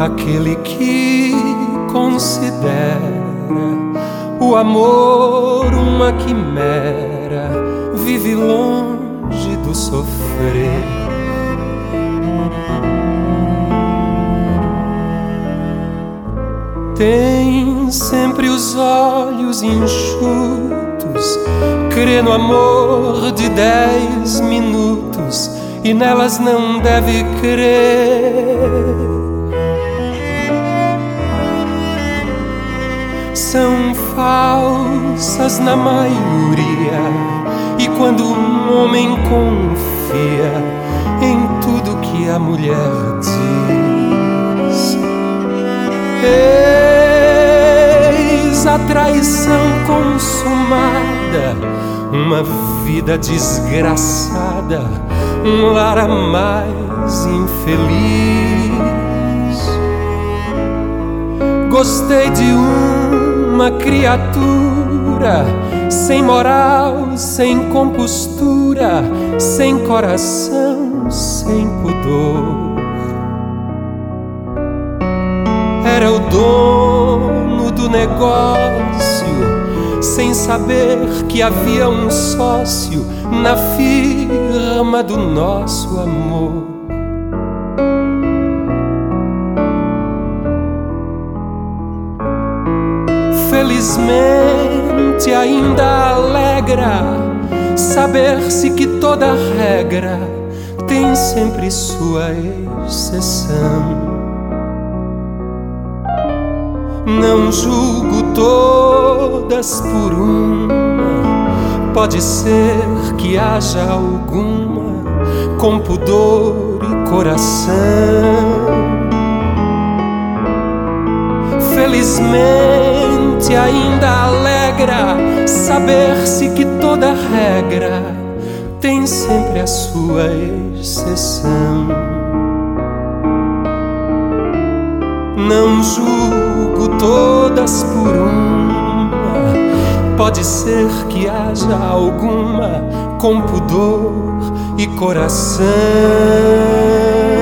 aquele que considera o amor uma quimera, vive longe do sofrer. Tem sempre os olhos enxutos, crê no amor de 10 minutos e nelas não deve crer. São falsas na maioria, e quando um homem confia em tudo que a mulher diz, eis a traição consumada, uma vida desgraçada, um lar a mais infeliz. Gostei de uma criatura sem moral, sem compostura, sem coração, sem pudor. Era o dono do negócio, sem saber que havia um sócio na firma do nosso amor. Felizmente ainda alegra saber-se que toda regra tem sempre sua exceção. Não julgo todas por uma, pode ser que haja alguma com pudor e coração. Felizmente ainda alegra saber-se que toda regra tem sempre a sua exceção. Não julgo todas por uma, pode ser que haja alguma com pudor e coração.